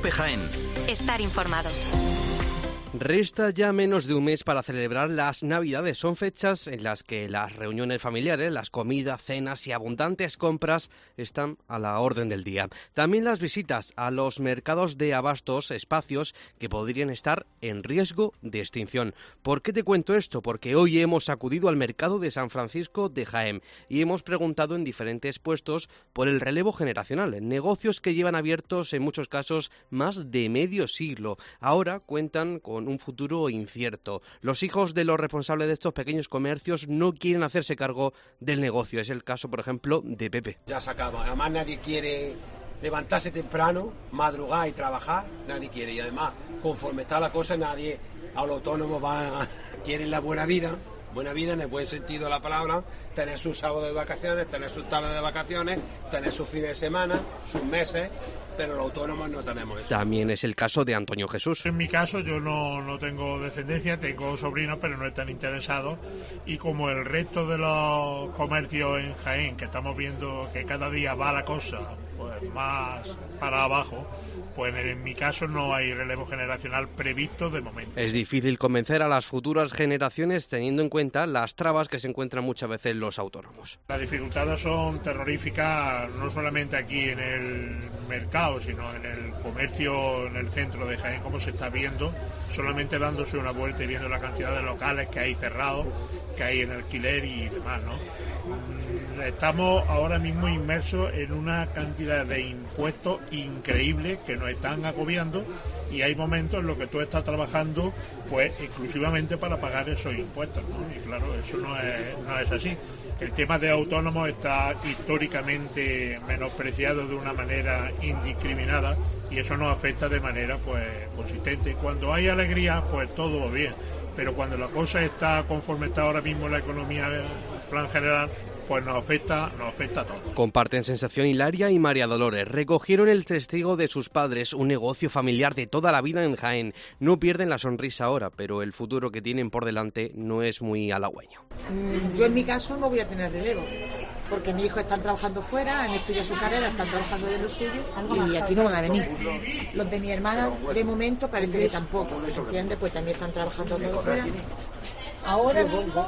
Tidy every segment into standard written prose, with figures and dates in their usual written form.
COPE Jaén. Estar informado. Resta ya menos de un mes para celebrar las Navidades. Son fechas en las que las reuniones familiares, las comidas, cenas y abundantes compras están a la orden del día. También las visitas a los mercados de abastos, espacios que podrían estar en riesgo de extinción. ¿Por qué te cuento esto? Porque hoy hemos acudido al mercado de San Francisco de Jaén y hemos preguntado en diferentes puestos por el relevo generacional. Negocios que llevan abiertos en muchos casos más de medio siglo. Ahora cuentan con un futuro incierto. Los hijos de los responsables de estos pequeños comercios no quieren hacerse cargo del negocio. Es el caso, por ejemplo, de Pepe. Ya se acaba. Además nadie quiere levantarse temprano, madrugar y trabajar. Nadie quiere. Y además, conforme está la cosa, nadie a los autónomos quieren la buena vida. Buena vida en el buen sentido de la palabra, tener sus sábados de vacaciones, tener sus tardes de vacaciones, tener sus fines de semana, sus meses, pero los autónomos no tenemos eso. También es el caso de Antonio Jesús. En mi caso yo no tengo descendencia, tengo sobrinos, pero no están interesados, y como el resto de los comercios en Jaén, que estamos viendo que cada día va la cosa pues más para abajo, pues en mi caso no hay relevo generacional previsto de momento. Es difícil convencer a las futuras generaciones teniendo en cuenta las trabas que se encuentran muchas veces los autónomos. Las dificultades son terroríficas, no solamente aquí en el mercado, sino en el comercio, en el centro de Jaén, como se está viendo, solamente dándose una vuelta y viendo la cantidad de locales que hay cerrados, que hay en alquiler y demás, ¿no? Estamos ahora mismo inmersos en una cantidad de impuestos increíbles que nos están agobiando, y hay momentos en los que tú estás trabajando pues exclusivamente para pagar esos impuestos, ¿no? Y claro, eso no es así. El tema de autónomos está históricamente menospreciado de una manera indiscriminada, y eso nos afecta de manera pues consistente. Cuando hay alegría, pues todo va bien, pero cuando la cosa está conforme está ahora mismo la economía en plan general, pues nos afecta a todos. Comparten sensación Hilaria y María Dolores. Recogieron el testigo de sus padres, un negocio familiar de toda la vida en Jaén. No pierden la sonrisa ahora, pero el futuro que tienen por delante no es muy halagüeño. Yo en mi caso no voy a tener relevo, porque mis hijos están trabajando fuera, han estudiado su carrera, están trabajando de lo suyo y aquí no van a venir. Los de mi hermana de momento parece que tampoco, ¿entiendes? Pues también están trabajando todos fuera. Ahora mismo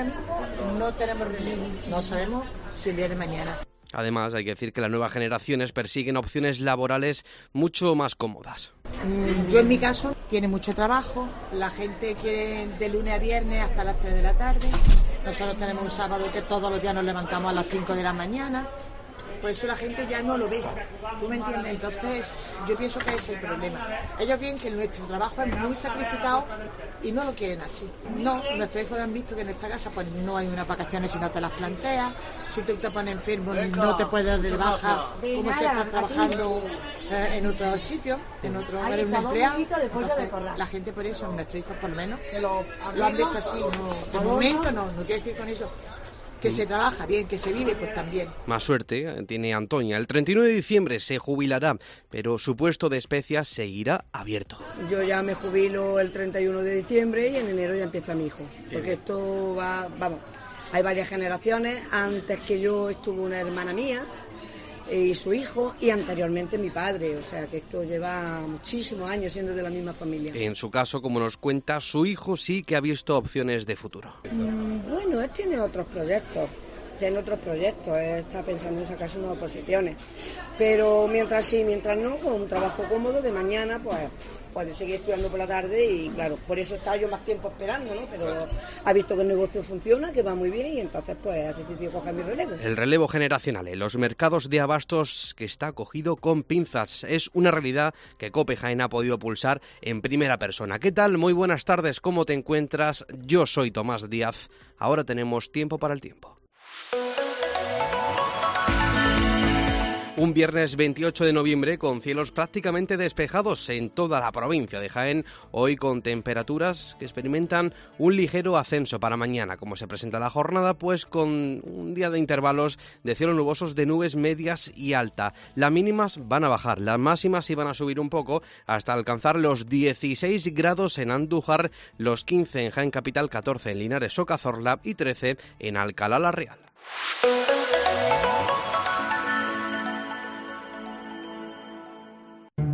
no tenemos relevo, no sabemos si el día de mañana. Además, hay que decir que las nuevas generaciones persiguen opciones laborales mucho más cómodas. Yo en mi caso tiene mucho trabajo, la gente quiere de lunes a viernes hasta las 3 de la tarde, nosotros tenemos un sábado que todos los días nos levantamos a las 5 de la mañana, por eso la gente ya no lo ve, ¿tú me entiendes? Entonces yo pienso que ese es el problema. Ellos ven que nuestro trabajo es muy sacrificado y no lo quieren así. No, nuestros hijos han visto que en nuestra casa pues no hay unas vacaciones si no te las planteas, si tú te pones enfermo no te puedes dar de baja como si estás trabajando en otro sitio, en otro empleado. Entonces, la gente por eso, nuestros hijos por lo menos, lo han visto así. No, de momento no quiere decir con eso que se trabaja bien, que se vive, pues también. Más suerte tiene Antonia. El 31 de diciembre se jubilará, pero su puesto de especias seguirá abierto. Yo ya me jubilo el 31 de diciembre y en enero ya empieza mi hijo. Porque esto va, vamos, hay varias generaciones. Antes que yo estuvo una hermana mía y su hijo, y anteriormente mi padre, o sea que esto lleva muchísimos años siendo de la misma familia. En su caso, como nos cuenta, su hijo sí que ha visto opciones de futuro. Bueno, él tiene otros proyectos, está pensando en sacarse unas oposiciones, pero mientras sí, mientras no, con un trabajo cómodo de mañana, pues puede seguir estudiando por la tarde, y claro, por eso está yo más tiempo esperando, ¿no? Pero ha visto que el negocio funciona, que va muy bien, y entonces pues ha decidido coger mi relevo. El relevo generacional en los mercados de abastos que está cogido con pinzas es una realidad que COPE Jaén ha podido pulsar en primera persona. ¿Qué tal? Muy buenas tardes, ¿cómo te encuentras? Yo soy Tomás Díaz. Ahora tenemos tiempo para el tiempo. Un viernes 28 de noviembre con cielos prácticamente despejados en toda la provincia de Jaén, hoy con temperaturas que experimentan un ligero ascenso para mañana. Como se presenta la jornada, pues con un día de intervalos de cielos nubosos de nubes medias y alta. Las mínimas van a bajar, las máximas iban a subir un poco hasta alcanzar los 16 grados en Andújar, los 15 en Jaén Capital, 14 en Linares o Cazorla y 13 en Alcalá la Real.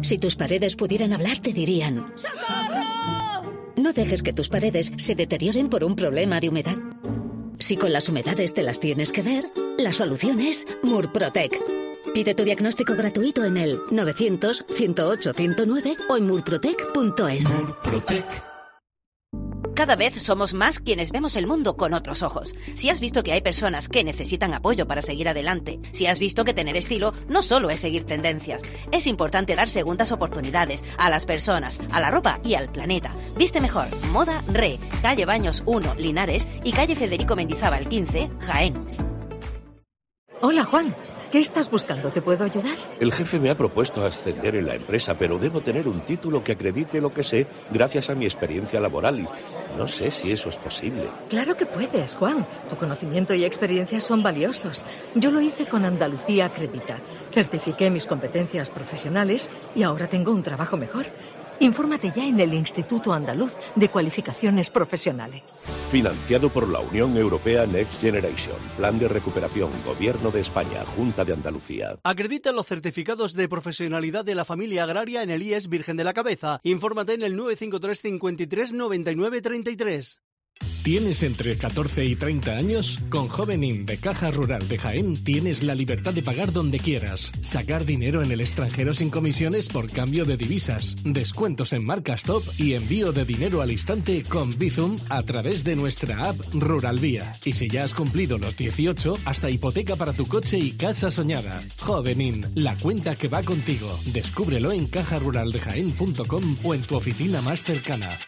Si tus paredes pudieran hablar, te dirían: ¡socorro! No dejes que tus paredes se deterioren por un problema de humedad. Si con las humedades te las tienes que ver, la solución es Murprotec. Pide tu diagnóstico gratuito en el 900-108-109 o en murprotec.es. Murprotec. Cada vez somos más quienes vemos el mundo con otros ojos. Si has visto que hay personas que necesitan apoyo para seguir adelante, si has visto que tener estilo no solo es seguir tendencias, es importante dar segundas oportunidades a las personas, a la ropa y al planeta. Viste mejor, Moda Re, calle Baños 1, Linares y calle Federico Mendizábal 15, Jaén. Hola, Juan. ¿Qué estás buscando? ¿Te puedo ayudar? El jefe me ha propuesto ascender en la empresa, pero debo tener un título que acredite lo que sé gracias a mi experiencia laboral y no sé si eso es posible. Claro que puedes, Juan. Tu conocimiento y experiencia son valiosos. Yo lo hice con Andalucía Acredita. Certifiqué mis competencias profesionales y ahora tengo un trabajo mejor. Infórmate ya en el Instituto Andaluz de Cualificaciones Profesionales. Financiado por la Unión Europea Next Generation. Plan de recuperación. Gobierno de España. Junta de Andalucía. Acredita los certificados de profesionalidad de la familia agraria en el IES Virgen de la Cabeza. Infórmate en el 953 53 99 33. ¿Tienes entre 14 y 30 años? Con Jovenin de Caja Rural de Jaén tienes la libertad de pagar donde quieras, sacar dinero en el extranjero sin comisiones por cambio de divisas, descuentos en marcas top y envío de dinero al instante con Bizum a través de nuestra app Rural Vía. Y si ya has cumplido los 18, hasta hipoteca para tu coche y casa soñada. Jovenin, la cuenta que va contigo. Descúbrelo en cajaruraldejaén.com o en tu oficina más cercana.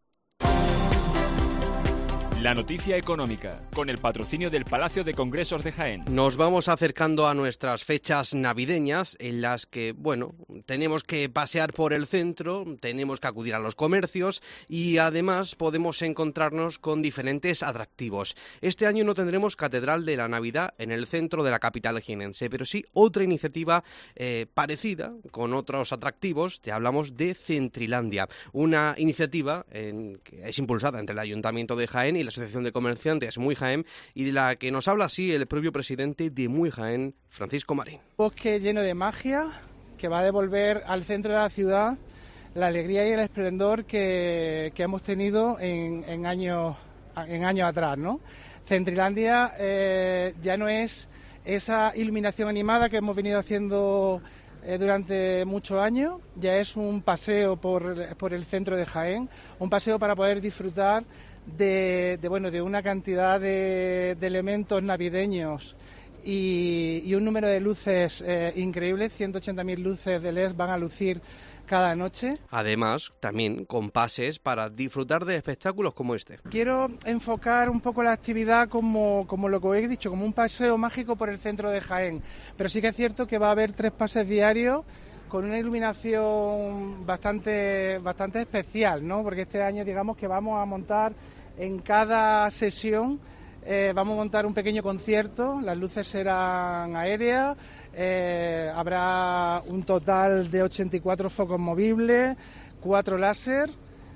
La noticia económica, con el patrocinio del Palacio de Congresos de Jaén. Nos vamos acercando a nuestras fechas navideñas, en las que, bueno, tenemos que pasear por el centro, tenemos que acudir a los comercios y además podemos encontrarnos con diferentes atractivos. Este año no tendremos Catedral de la Navidad en el centro de la capital jienense, pero sí otra iniciativa parecida, con otros atractivos. Te hablamos de Centrilandia, una iniciativa que es impulsada entre el Ayuntamiento de Jaén y la Asociación de Comerciantes Muy Jaén, y de la que nos habla así el propio presidente de Muy Jaén, Francisco Marín. Bosque lleno de magia que va a devolver al centro de la ciudad la alegría y el esplendor que hemos tenido en años atrás, ¿no? Centrilandia ya no es esa iluminación animada que hemos venido haciendo durante muchos años, ya es un paseo por el centro de Jaén, un paseo para poder disfrutar de una cantidad de elementos navideños y un número de luces increíbles. 180.000 luces de LED van a lucir cada noche. Además, también con pases para disfrutar de espectáculos como este. Quiero enfocar un poco la actividad como lo que os he dicho, como un paseo mágico por el centro de Jaén, pero sí que es cierto que va a haber 3 pases diarios con una iluminación bastante especial, ¿no? Porque este año, digamos, que vamos a montar en cada sesión, vamos a montar un pequeño concierto. Las luces serán aéreas, habrá un total de 84 focos movibles, 4 láser,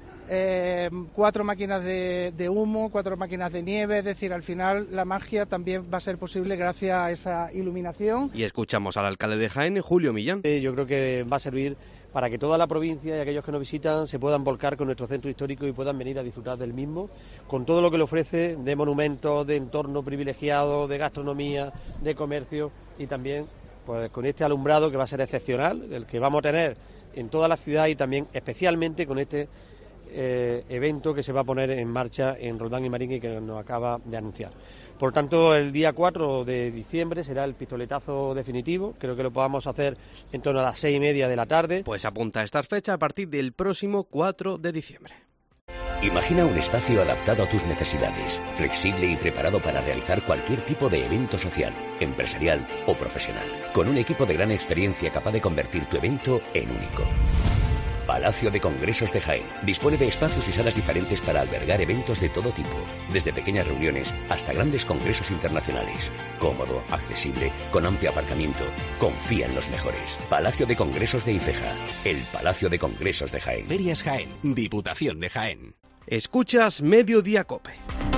4 máquinas de humo, 4 máquinas de nieve. Es decir, al final la magia también va a ser posible gracias a esa iluminación. Y escuchamos al alcalde de Jaén, Julio Millán. Yo creo que va a servir para que toda la provincia y aquellos que nos visitan se puedan volcar con nuestro centro histórico y puedan venir a disfrutar del mismo, con todo lo que le ofrece de monumentos, de entorno privilegiado, de gastronomía, de comercio y también pues con este alumbrado que va a ser excepcional, el que vamos a tener en toda la ciudad y también especialmente con este evento que se va a poner en marcha en Roldán y Marín y que nos acaba de anunciar. Por tanto, el día 4 de diciembre será el pistoletazo definitivo. Creo que lo podamos hacer en torno a las 6:30 de la tarde. Pues apunta a estas fechas a partir del próximo 4 de diciembre. Imagina un espacio adaptado a tus necesidades, flexible y preparado para realizar cualquier tipo de evento social, empresarial o profesional, con un equipo de gran experiencia capaz de convertir tu evento en único. Palacio de Congresos de Jaén dispone de espacios y salas diferentes para albergar eventos de todo tipo, desde pequeñas reuniones hasta grandes congresos internacionales. Cómodo, accesible, con amplio aparcamiento. Confía en los mejores. Palacio de Congresos de Ifeja, el Palacio de Congresos de Jaén. Ferias Jaén, Diputación de Jaén. Escuchas Mediodía COPE.